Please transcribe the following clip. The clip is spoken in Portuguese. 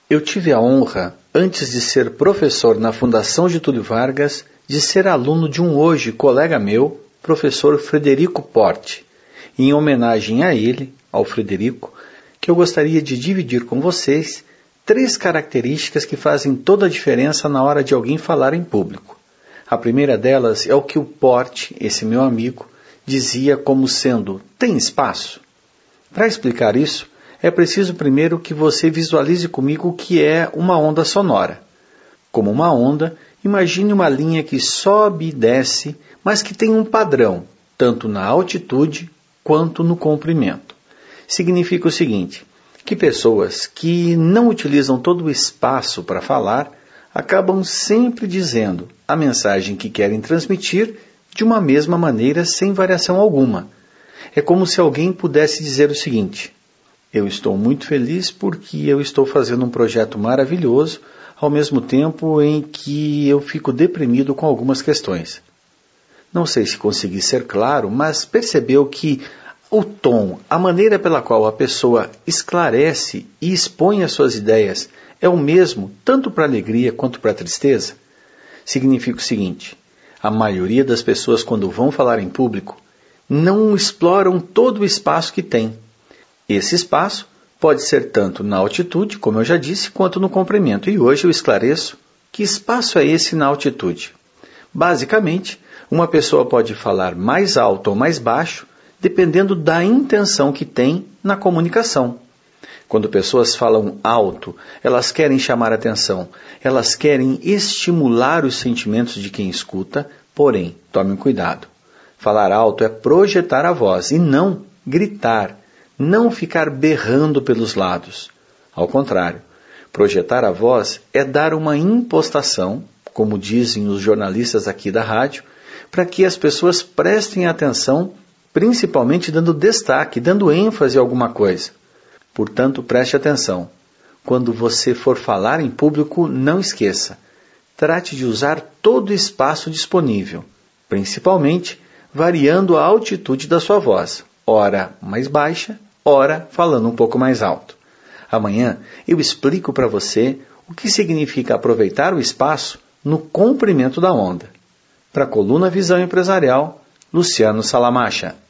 Eu tive a honra, antes de ser professor na Fundação Getúlio Vargas, de ser aluno de um hoje colega meu, professor Frederico Porte. E em homenagem a ele, ao Frederico, que eu gostaria de dividir com vocês 3 características que fazem toda a diferença na hora de alguém falar em público. A primeira delas é o que o Porte, esse meu amigo, dizia como sendo: tem espaço? Para explicar isso, é preciso primeiro que você visualize comigo o que é uma onda sonora. Como uma onda, imagine uma linha que sobe e desce, mas que tem um padrão, tanto na altitude quanto no comprimento. Significa o seguinte, que pessoas que não utilizam todo o espaço para falar, acabam sempre dizendo a mensagem que querem transmitir de uma mesma maneira, sem variação alguma. É como se alguém pudesse dizer o seguinte: eu estou muito feliz porque eu estou fazendo um projeto maravilhoso, ao mesmo tempo em que eu fico deprimido com algumas questões. Não sei se consegui ser claro, mas percebeu que o tom, a maneira pela qual a pessoa esclarece e expõe as suas ideias é o mesmo tanto para a alegria quanto para a tristeza? Significa o seguinte: a maioria das pessoas, quando vão falar em público, não exploram todo o espaço que tem. Esse espaço pode ser tanto na altitude, como eu já disse, quanto no comprimento. E hoje eu esclareço que espaço é esse na altitude. Basicamente, uma pessoa pode falar mais alto ou mais baixo, dependendo da intenção que tem na comunicação. Quando pessoas falam alto, elas querem chamar atenção, elas querem estimular os sentimentos de quem escuta, porém, tome cuidado. Falar alto é projetar a voz e não gritar, não ficar berrando pelos lados. Ao contrário, projetar a voz é dar uma impostação, como dizem os jornalistas aqui da rádio, para que as pessoas prestem atenção, principalmente dando destaque, dando ênfase a alguma coisa. Portanto, preste atenção. Quando você for falar em público, não esqueça. Trate de usar todo o espaço disponível, principalmente variando a altitude da sua voz, ora mais baixa, ora falando um pouco mais alto. Amanhã eu explico para você o que significa aproveitar o espaço no comprimento da onda. Para a coluna Visão Empresarial, Luciano Salamacha.